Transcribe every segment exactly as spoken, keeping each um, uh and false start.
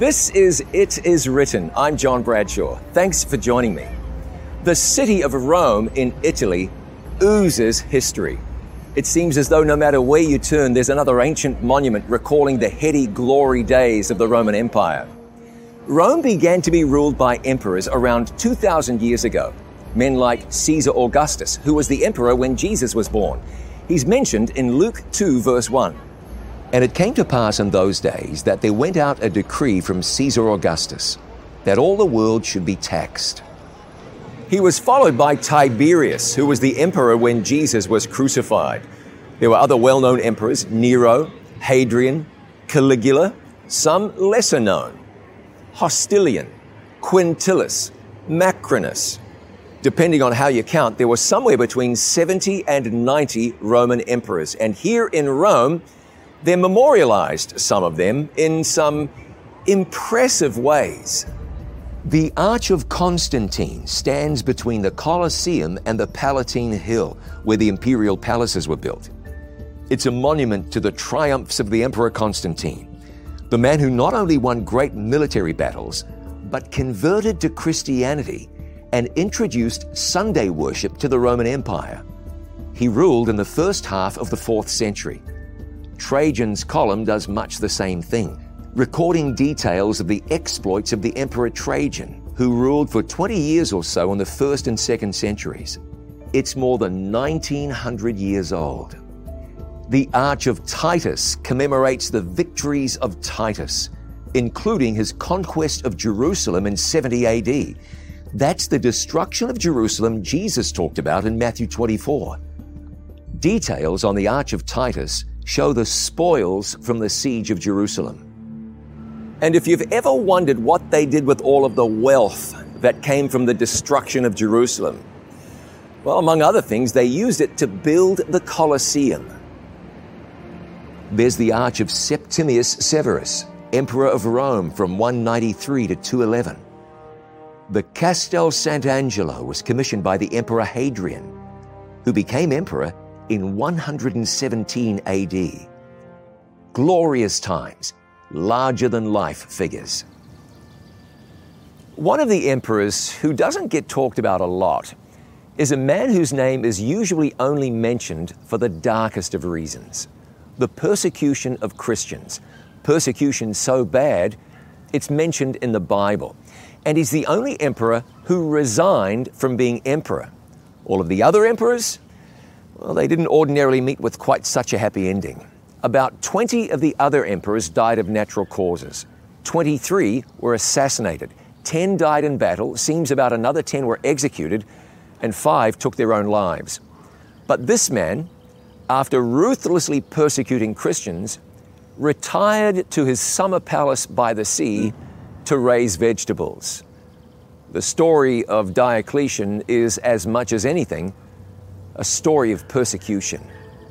This is It Is Written. I'm John Bradshaw. Thanks for joining me. The city of Rome in Italy oozes history. It seems as though no matter where you turn, there's another ancient monument recalling the heady glory days of the Roman Empire. Rome began to be ruled by emperors around two thousand years ago. Men like Caesar Augustus, who was the emperor when Jesus was born. He's mentioned in Luke two, verse one. And it came to pass in those days that there went out a decree from Caesar Augustus that all the world should be taxed. He was followed by Tiberius, who was the emperor when Jesus was crucified. There were other well-known emperors, Nero, Hadrian, Caligula, some lesser known, Hostilian, Quintillus, Macrinus. Depending on how you count, there were somewhere between seventy and ninety Roman emperors. And here in Rome, they're memorialized, some of them, in some impressive ways. The Arch of Constantine stands between the Colosseum and the Palatine Hill, where the imperial palaces were built. It's a monument to the triumphs of the Emperor Constantine, the man who not only won great military battles, but converted to Christianity and introduced Sunday worship to the Roman Empire. He ruled in the first half of the fourth century. Trajan's column does much the same thing, recording details of the exploits of the Emperor Trajan, who ruled for twenty years or so in the first and second centuries. It's more than nineteen hundred years old. The Arch of Titus commemorates the victories of Titus, including his conquest of Jerusalem in seventy A D. That's the destruction of Jerusalem Jesus talked about in Matthew twenty-four. Details on the Arch of Titus show the spoils from the siege of Jerusalem. And if you've ever wondered what they did with all of the wealth that came from the destruction of Jerusalem, well, among other things, they used it to build the Colosseum. There's the Arch of Septimius Severus, Emperor of Rome from one ninety-three to two eleven. The Castel Sant'Angelo was commissioned by the Emperor Hadrian, who became emperor in one hundred seventeen A D. Glorious times. Larger-than-life figures. One of the emperors who doesn't get talked about a lot is a man whose name is usually only mentioned for the darkest of reasons: the persecution of Christians. Persecution so bad, it's mentioned in the Bible. And he's the only emperor who resigned from being emperor. All of the other emperors, well, they didn't ordinarily meet with quite such a happy ending. About twenty of the other emperors died of natural causes. twenty-three were assassinated. ten died in battle. Seems about another ten were executed, and five took their own lives. But this man, after ruthlessly persecuting Christians, retired to his summer palace by the sea to raise vegetables. The story of Diocletian is, as much as anything, a story of persecution.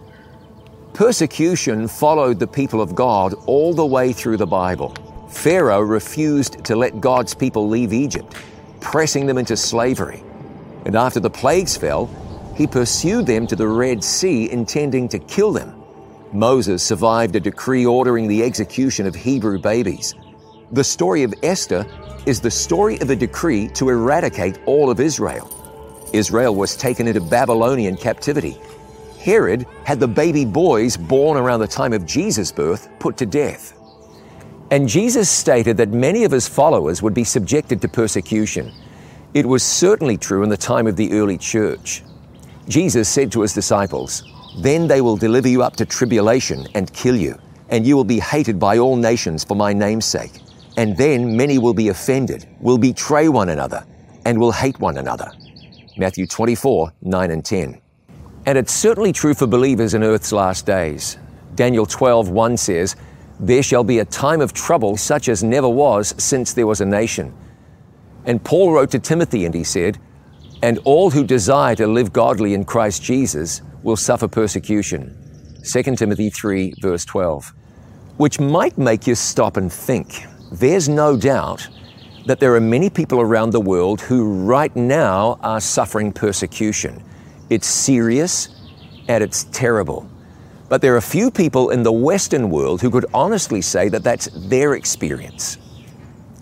Persecution followed the people of God all the way through the Bible. Pharaoh refused to let God's people leave Egypt, pressing them into slavery. And after the plagues fell, he pursued them to the Red Sea, intending to kill them. Moses survived a decree ordering the execution of Hebrew babies. The story of Esther is the story of a decree to eradicate all of Israel. Israel was taken into Babylonian captivity. Herod had the baby boys born around the time of Jesus' birth put to death. And Jesus stated that many of his followers would be subjected to persecution. It was certainly true in the time of the early church. Jesus said to his disciples, "Then they will deliver you up to tribulation and kill you, and you will be hated by all nations for my name's sake. And then many will be offended, will betray one another, and will hate one another." Matthew twenty-four, nine and ten. And it's certainly true for believers in earth's last days. Daniel twelve, one says, "There shall be a time of trouble such as never was since there was a nation." And Paul wrote to Timothy and he said, "And all who desire to live godly in Christ Jesus will suffer persecution." Second Timothy three, verse twelve. Which might make you stop and think. There's no doubt that there are many people around the world who right now are suffering persecution. It's serious and it's terrible. But there are few people in the Western world who could honestly say that that's their experience.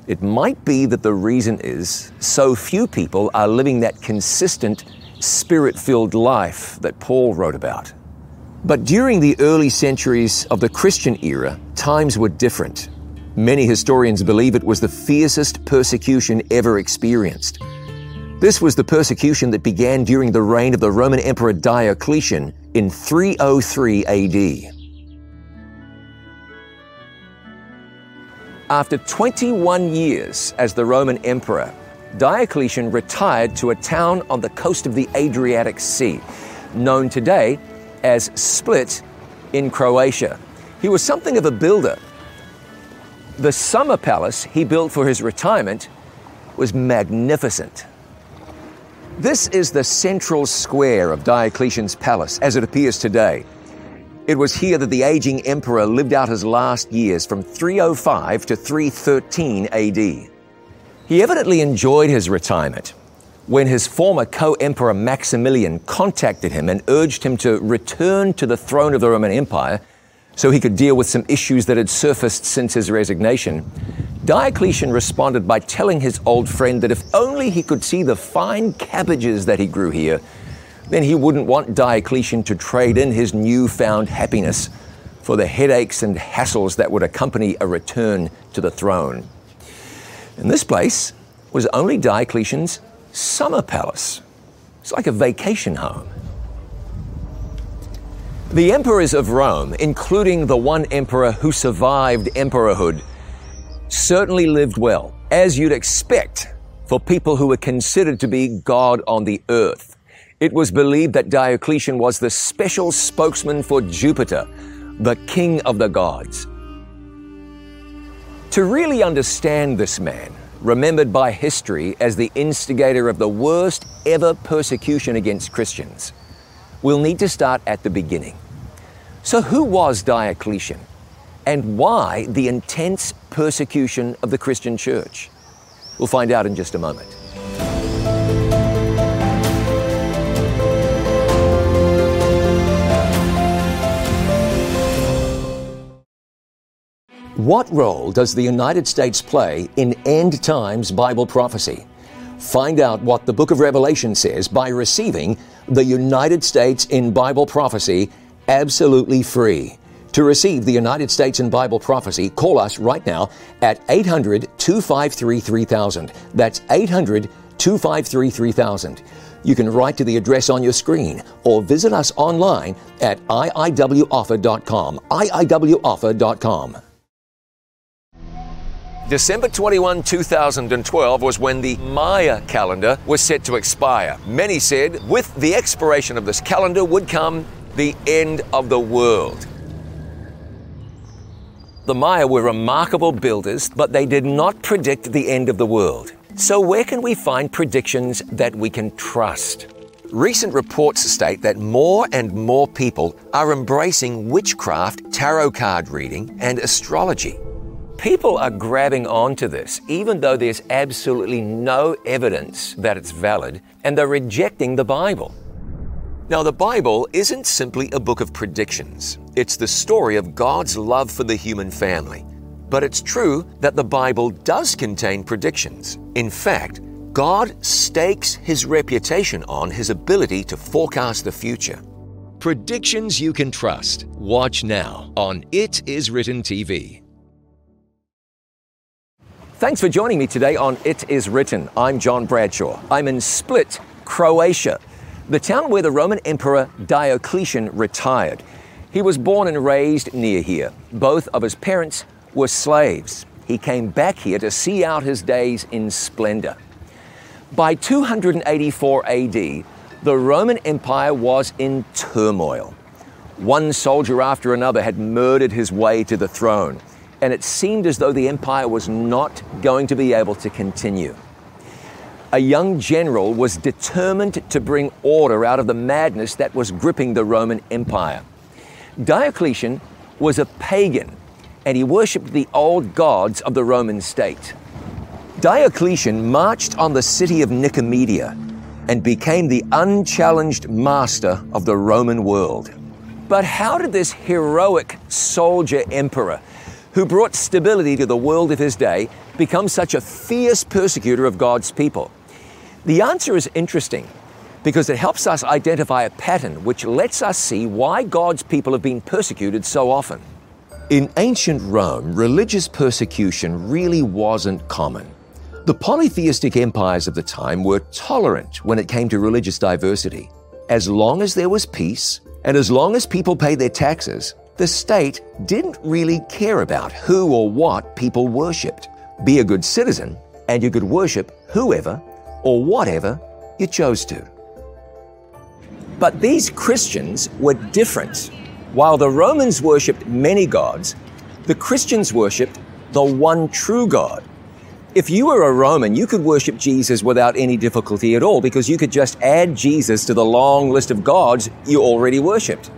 It might be that the reason is so few people are living that consistent, spirit-filled life that Paul wrote about. But during the early centuries of the Christian era, times were different. Many historians believe it was the fiercest persecution ever experienced. This was the persecution that began during the reign of the Roman Emperor Diocletian in three oh three A D. After twenty-one years as the Roman Emperor, Diocletian retired to a town on the coast of the Adriatic Sea, known today as Split in Croatia. He was something of a builder. The summer palace he built for his retirement was magnificent. This is the central square of Diocletian's palace as it appears today. It was here that the aging emperor lived out his last years from three oh five to three thirteen A D. He evidently enjoyed his retirement. When his former co-emperor Maximilian contacted him and urged him to return to the throne of the Roman Empire so he could deal with some issues that had surfaced since his resignation, Diocletian responded by telling his old friend that if only he could see the fine cabbages that he grew here, then he wouldn't want Diocletian to trade in his newfound happiness for the headaches and hassles that would accompany a return to the throne. And this place was only Diocletian's summer palace. It's like a vacation home. The emperors of Rome, including the one emperor who survived emperorhood, certainly lived well, as you'd expect for people who were considered to be God on the earth. It was believed that Diocletian was the special spokesman for Jupiter, the king of the gods. To really understand this man, remembered by history as the instigator of the worst ever persecution against Christians, we'll need to start at the beginning. So who was Diocletian? And why the intense persecution of the Christian church? We'll find out in just a moment. What role does the United States play in end times Bible prophecy? Find out what the book of Revelation says by receiving the United States in Bible Prophecy absolutely free. To receive the United States in Bible Prophecy, call us right now at eight hundred, two five three, three thousand. That's eight hundred, two five three, three thousand. You can write to the address on your screen or visit us online at I I W offer dot com. I I W offer dot com. December twenty-first, two thousand twelve was when the Maya calendar was set to expire. Many said with the expiration of this calendar would come the end of the world. The Maya were remarkable builders, but they did not predict the end of the world. So where can we find predictions that we can trust? Recent reports state that more and more people are embracing witchcraft, tarot card reading, and astrology. People are grabbing onto this, even though there's absolutely no evidence that it's valid, and they're rejecting the Bible. Now, the Bible isn't simply a book of predictions. It's the story of God's love for the human family. But it's true that the Bible does contain predictions. In fact, God stakes his reputation on his ability to forecast the future. Predictions you can trust. Watch now on It Is Written T V. Thanks for joining me today on It Is Written. I'm John Bradshaw. I'm in Split, Croatia, the town where the Roman Emperor Diocletian retired. He was born and raised near here. Both of his parents were slaves. He came back here to see out his days in splendor. By two hundred eighty-four A D, the Roman Empire was in turmoil. One soldier after another had murdered his way to the throne, and it seemed as though the empire was not going to be able to continue. A young general was determined to bring order out of the madness that was gripping the Roman Empire. Diocletian was a pagan, and he worshipped the old gods of the Roman state. Diocletian marched on the city of Nicomedia and became the unchallenged master of the Roman world. But how did this heroic soldier emperor, who brought stability to the world of his day, become such a fierce persecutor of God's people? The answer is interesting because it helps us identify a pattern which lets us see why God's people have been persecuted so often. In ancient Rome, religious persecution really wasn't common. The polytheistic empires of the time were tolerant when it came to religious diversity. As long as there was peace, and as long as people paid their taxes, the state didn't really care about who or what people worshipped. Be a good citizen, and you could worship whoever or whatever you chose to. But these Christians were different. While the Romans worshipped many gods, the Christians worshipped the one true God. If you were a Roman, you could worship Jesus without any difficulty at all because you could just add Jesus to the long list of gods you already worshipped.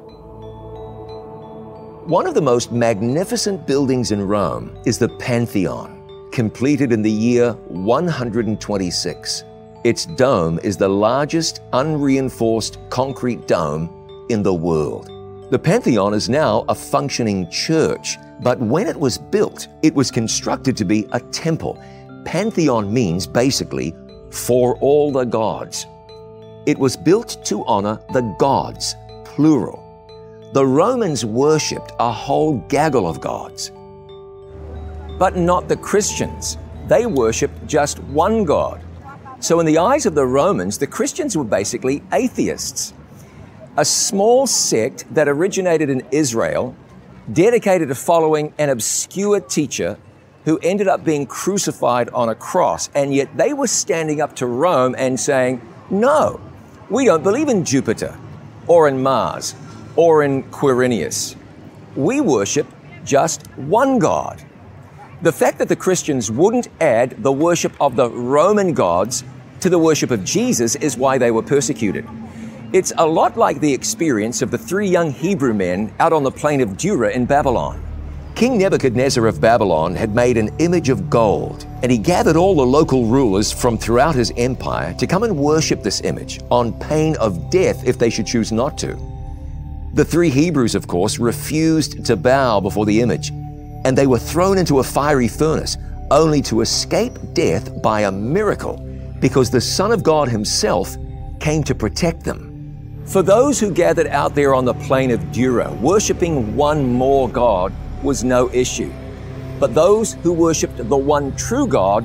One of the most magnificent buildings in Rome is the Pantheon, completed in the year one hundred twenty-six. Its dome is the largest unreinforced concrete dome in the world. The Pantheon is now a functioning church, but when it was built, it was constructed to be a temple. Pantheon means basically for all the gods. It was built to honor the gods, plural. The Romans worshipped a whole gaggle of gods. But not the Christians. They worshipped just one God. So in the eyes of the Romans, the Christians were basically atheists. A small sect that originated in Israel, dedicated to following an obscure teacher who ended up being crucified on a cross, and yet they were standing up to Rome and saying, no, we don't believe in Jupiter, or in Mars, or in Quirinius. We worship just one God. The fact that the Christians wouldn't add the worship of the Roman gods to the worship of Jesus is why they were persecuted. It's a lot like the experience of the three young Hebrew men out on the plain of Dura in Babylon. King Nebuchadnezzar of Babylon had made an image of gold, and he gathered all the local rulers from throughout his empire to come and worship this image on pain of death if they should choose not to. The three Hebrews, of course, refused to bow before the image, and they were thrown into a fiery furnace, only to escape death by a miracle, because the Son of God himself came to protect them. For those who gathered out there on the plain of Dura, worshiping one more God was no issue. But those who worshipped the one true God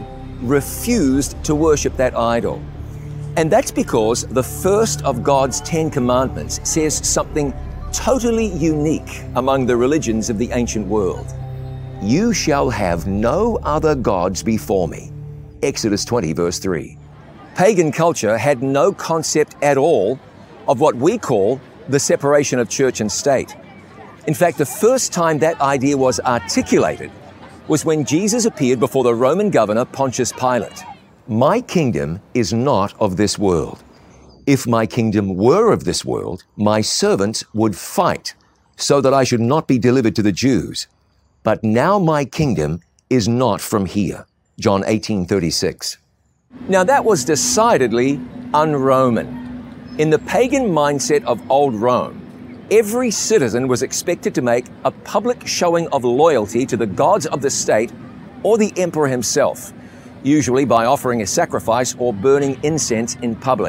refused to worship that idol. And that's because the first of God's Ten Commandments says something totally unique among the religions of the ancient world. You shall have no other gods before me. Exodus twenty, verse three. Pagan culture had no concept at all of what we call the separation of church and state. In fact, the first time that idea was articulated was when Jesus appeared before the Roman governor Pontius Pilate. My kingdom is not of this world. If my kingdom were of this world, my servants would fight so that I should not be delivered to the Jews. But now my kingdom is not from here. John eighteen thirty-six. Now that was decidedly un-Roman. In the pagan mindset of old Rome, every citizen was expected to make a public showing of loyalty to the gods of the state or the emperor himself, usually by offering a sacrifice or burning incense in public.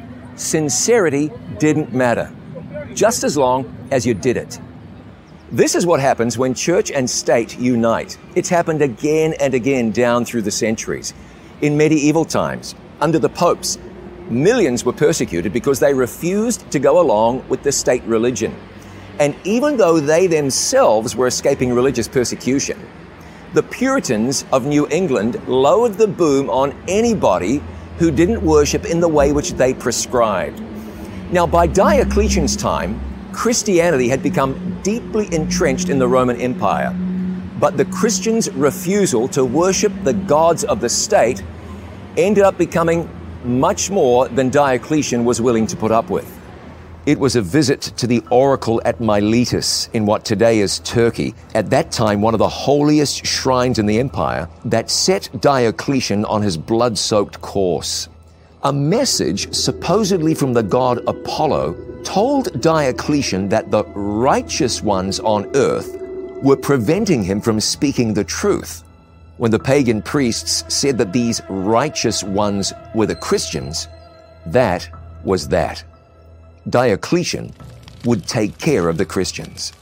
Sincerity didn't matter, just as long as you did it. This is what happens when church and state unite. It's happened again and again down through the centuries. In medieval times, under the popes, millions were persecuted because they refused to go along with the state religion. And even though they themselves were escaping religious persecution, the Puritans of New England lowered the boom on anybody who didn't worship in the way which they prescribed. Now, by Diocletian's time, Christianity had become deeply entrenched in the Roman Empire. But the Christians' refusal to worship the gods of the state ended up becoming much more than Diocletian was willing to put up with. It was a visit to the oracle at Miletus in what today is Turkey, at that time one of the holiest shrines in the empire, that set Diocletian on his blood-soaked course. A message supposedly from the god Apollo told Diocletian that the righteous ones on earth were preventing him from speaking the truth. When the pagan priests said that these righteous ones were the Christians, that was that. Diocletian would take care of the Christians.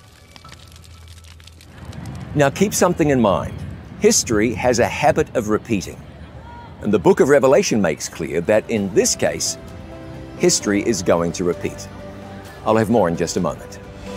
Now keep something in mind. History has a habit of repeating. And the book of Revelation makes clear that in this case, history is going to repeat. I'll have more in just a moment.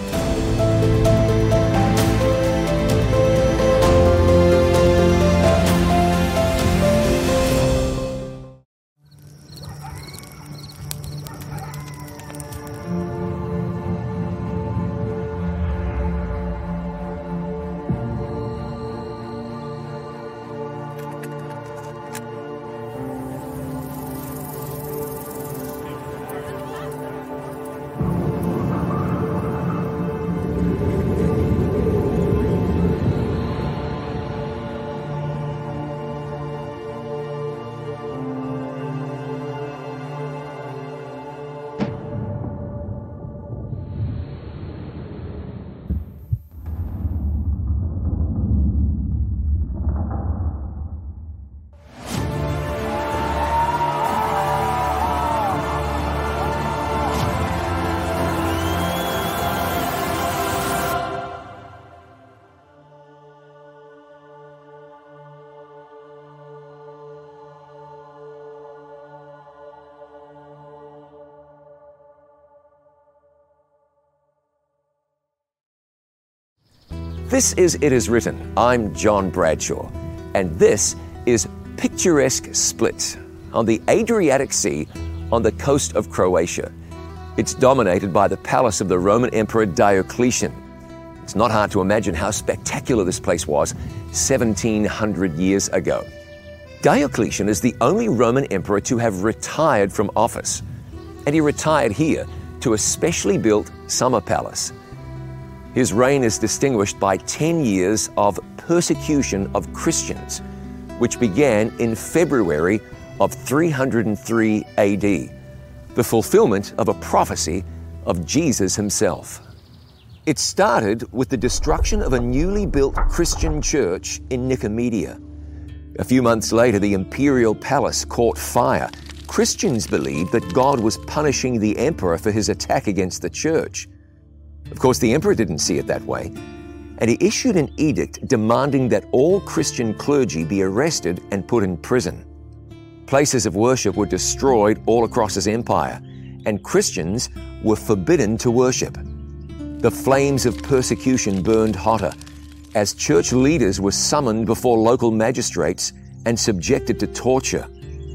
This is It Is Written. I'm John Bradshaw, and this is picturesque Split on the Adriatic Sea on the coast of Croatia. It's dominated by the palace of the Roman Emperor Diocletian. It's not hard to imagine how spectacular this place was seventeen hundred years ago. Diocletian is the only Roman emperor to have retired from office, and he retired here to a specially built summer palace. His reign is distinguished by ten years of persecution of Christians, which began in February of three hundred three A D, the fulfillment of a prophecy of Jesus himself. It started with the destruction of a newly built Christian church in Nicomedia. A few months later, the imperial palace caught fire. Christians believed that God was punishing the emperor for his attack against the church. Of course, the emperor didn't see it that way, and he issued an edict demanding that all Christian clergy be arrested and put in prison. Places of worship were destroyed all across his empire, and Christians were forbidden to worship. The flames of persecution burned hotter as church leaders were summoned before local magistrates and subjected to torture.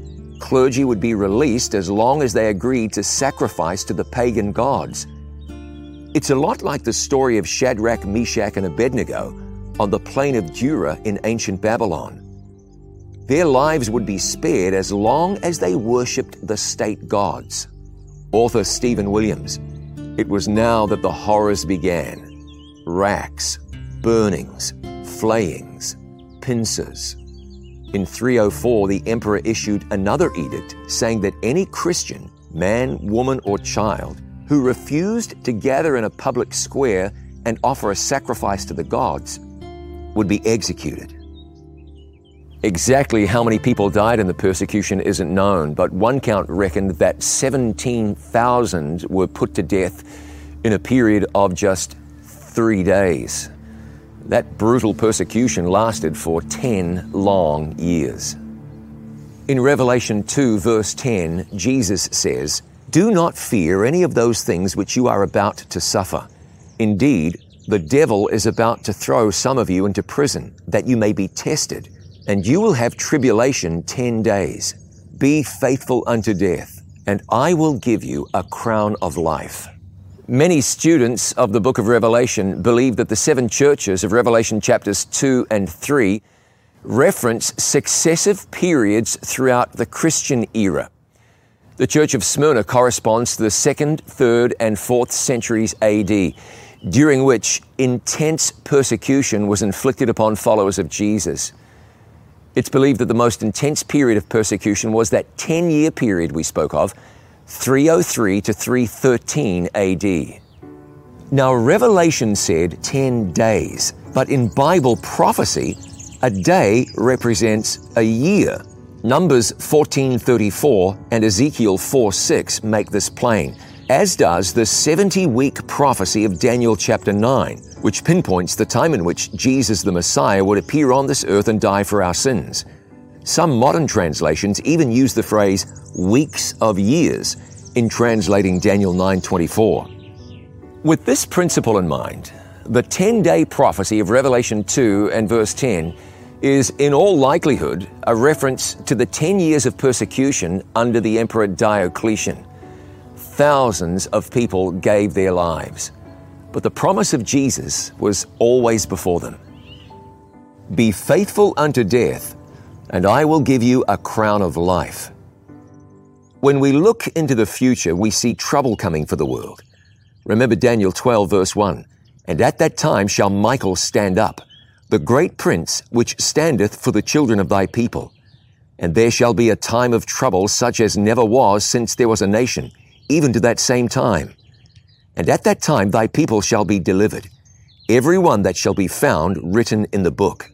Clergy would be released as long as they agreed to sacrifice to the pagan gods. It's a lot like the story of Shadrach, Meshach, and Abednego on the plain of Dura in ancient Babylon. Their lives would be spared as long as they worshipped the state gods. Author Stephen Williams. It was now that the horrors began. Racks, burnings, flayings, pincers. In three oh four, the emperor issued another edict saying that any Christian, man, woman, or child, who refused to gather in a public square and offer a sacrifice to the gods would be executed. Exactly how many people died in the persecution isn't known, but one count reckoned that seventeen thousand were put to death in a period of just three days. That brutal persecution lasted for ten long years. In Revelation two, verse ten, Jesus says, "Do not fear any of those things which you are about to suffer. Indeed, the devil is about to throw some of you into prison, that you may be tested, and you will have tribulation ten days. Be faithful unto death, and I will give you a crown of life." Many students of the book of Revelation believe that the seven churches of Revelation chapters two and three reference successive periods throughout the Christian era. The Church of Smyrna corresponds to the second, third, and fourth centuries A D, during which intense persecution was inflicted upon followers of Jesus. It's believed that the most intense period of persecution was that ten-year period we spoke of, three oh three to three thirteen A D. Now, Revelation said ten days. But in Bible prophecy, a day represents a year. Numbers fourteen thirty-four and Ezekiel four six make this plain, as does the seventy-week prophecy of Daniel chapter nine, which pinpoints the time in which Jesus the Messiah would appear on this earth and die for our sins. Some modern translations even use the phrase weeks of years in translating Daniel nine twenty-four. With this principle in mind, the ten-day prophecy of Revelation two and verse ten is in all likelihood a reference to the ten years of persecution under the Emperor Diocletian. Thousands of people gave their lives, but the promise of Jesus was always before them. Be faithful unto death, and I will give you a crown of life. When we look into the future, we see trouble coming for the world. Remember Daniel twelve verse one, and at that time shall Michael stand up, the great prince which standeth for the children of thy people. And there shall be a time of trouble such as never was since there was a nation, even to that same time. And at that time thy people shall be delivered, every one that shall be found written in the book.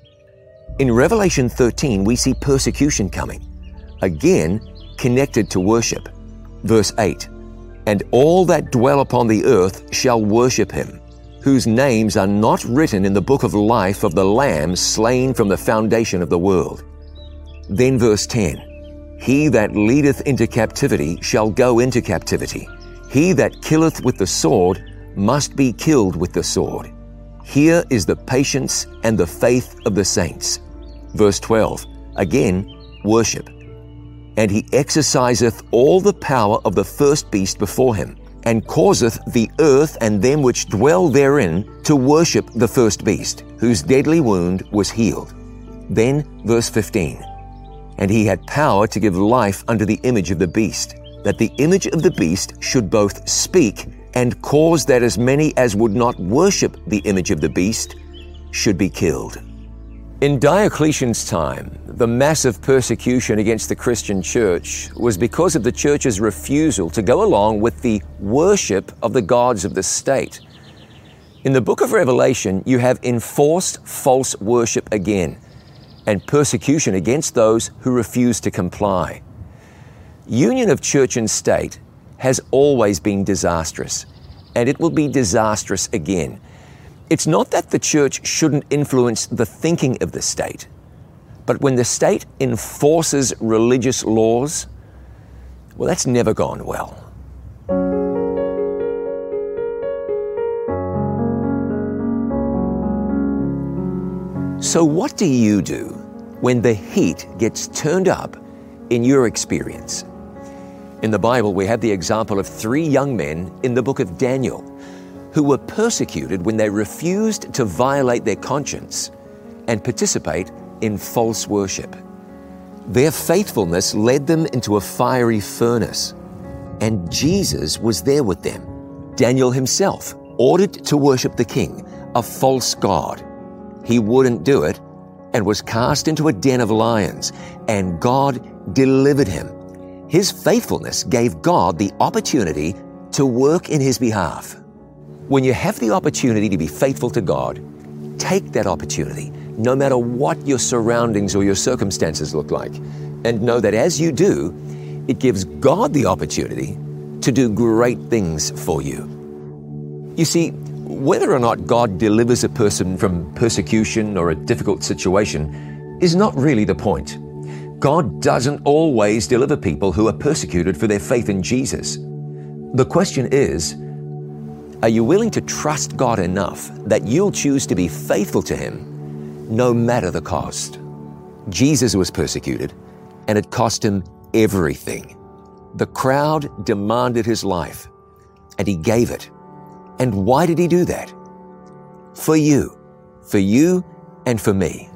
In Revelation thirteen, we see persecution coming, again connected to worship. Verse eight, and all that dwell upon the earth shall worship him, whose names are not written in the book of life of the Lamb slain from the foundation of the world. Then verse ten, he that leadeth into captivity shall go into captivity. He that killeth with the sword must be killed with the sword. Here is the patience and the faith of the saints. Verse twelve, again, worship. And he exerciseth all the power of the first beast before him, and causeth the earth and them which dwell therein to worship the first beast, whose deadly wound was healed. Then, verse fifteen, and he had power to give life unto the image of the beast, that the image of the beast should both speak and cause that as many as would not worship the image of the beast should be killed. In Diocletian's time, the massive persecution against the Christian church was because of the church's refusal to go along with the worship of the gods of the state. In the book of Revelation, you have enforced false worship again, and persecution against those who refuse to comply. Union of church and state has always been disastrous, and it will be disastrous again. It's not that the church shouldn't influence the thinking of the state, but when the state enforces religious laws, well, that's never gone well. So what do you do when the heat gets turned up in your experience? In the Bible, we have the example of three young men in the book of Daniel who were persecuted when they refused to violate their conscience and participate in false worship. Their faithfulness led them into a fiery furnace, and Jesus was there with them. Daniel himself ordered to worship the king, a false god. He wouldn't do it and was cast into a den of lions, and God delivered him. His faithfulness gave God the opportunity to work in his behalf. When you have the opportunity to be faithful to God, take that opportunity, no matter what your surroundings or your circumstances look like, and know that as you do, it gives God the opportunity to do great things for you. You see, whether or not God delivers a person from persecution or a difficult situation is not really the point. God doesn't always deliver people who are persecuted for their faith in Jesus. The question is, are you willing to trust God enough that you'll choose to be faithful to Him no matter the cost? Jesus was persecuted, and it cost Him everything. The crowd demanded His life, and He gave it. And why did He do that? For you, for you and for me.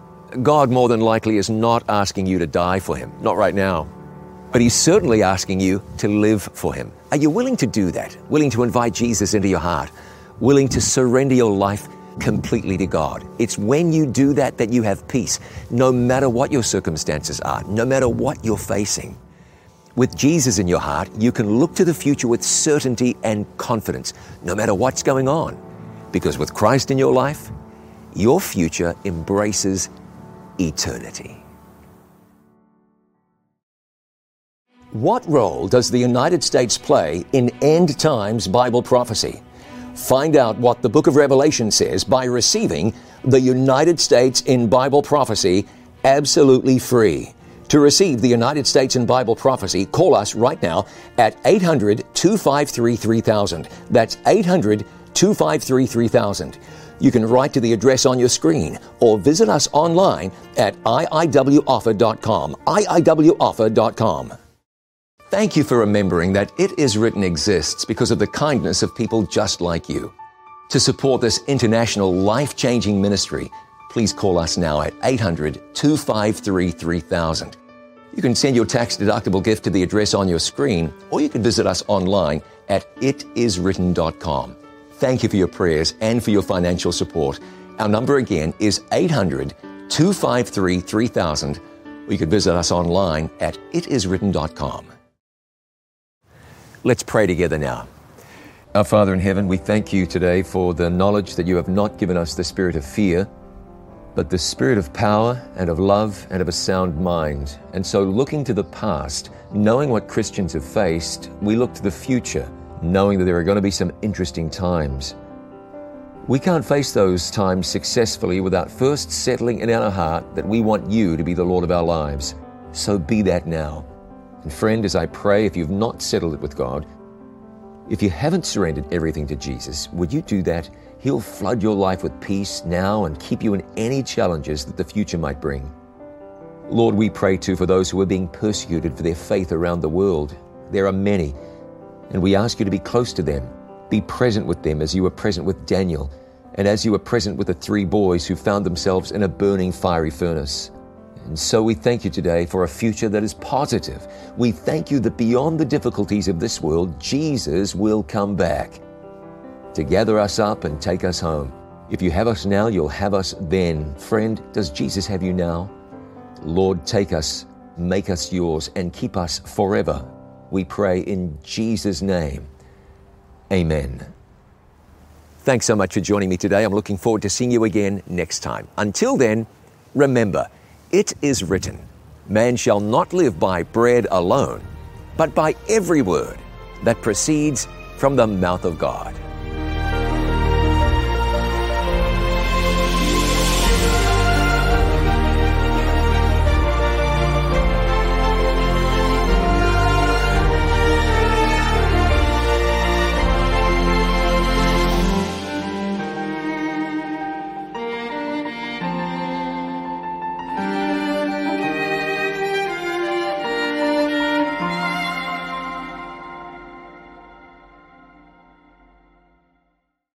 God more than likely is not asking you to die for Him, not right now. But He's certainly asking you to live for Him. Are you willing to do that? Willing to invite Jesus into your heart? Willing to surrender your life completely to God? It's when you do that that you have peace, no matter what your circumstances are, no matter what you're facing. With Jesus in your heart, you can look to the future with certainty and confidence, no matter what's going on. Because with Christ in your life, your future embraces eternity. What role does the United States play in end times Bible prophecy? Find out what the book of Revelation says by receiving the United States in Bible Prophecy absolutely free. To receive the United States in Bible Prophecy, call us right now at eight hundred, two five three, three thousand. That's eight hundred, two five three, three thousand. You can write to the address on your screen or visit us online at I I W offer dot com. I I W offer dot com. Thank you for remembering that It Is Written exists because of the kindness of people just like you. To support this international life-changing ministry, please call us now at eight hundred, two five three, three thousand. You can send your tax-deductible gift to the address on your screen, or you can visit us online at it is written dot com. Thank you for your prayers and for your financial support. Our number again is eight hundred, two five three, three thousand, or you can visit us online at it is written dot com. Let's pray together now. Our Father in heaven, we thank you today for the knowledge that you have not given us the spirit of fear, but the spirit of power and of love and of a sound mind. And so looking to the past, knowing what Christians have faced, we look to the future, knowing that there are going to be some interesting times. We can't face those times successfully without first settling in our heart that we want you to be the Lord of our lives. So be that now. And friend, as I pray, if you've not settled it with God, if you haven't surrendered everything to Jesus, would you do that? He'll flood your life with peace now and keep you in any challenges that the future might bring. Lord, we pray too for those who are being persecuted for their faith around the world. There are many, and we ask you to be close to them. Be present with them as you were present with Daniel, and as you were present with the three boys who found themselves in a burning fiery furnace. And so we thank you today for a future that is positive. We thank you that beyond the difficulties of this world, Jesus will come back to gather us up and take us home. If you have us now, you'll have us then. Friend, does Jesus have you now? Lord, take us, make us yours, and keep us forever. We pray in Jesus' name. Amen. Thanks so much for joining me today. I'm looking forward to seeing you again next time. Until then, remember, it is written, man shall not live by bread alone, but by every word that proceeds from the mouth of God.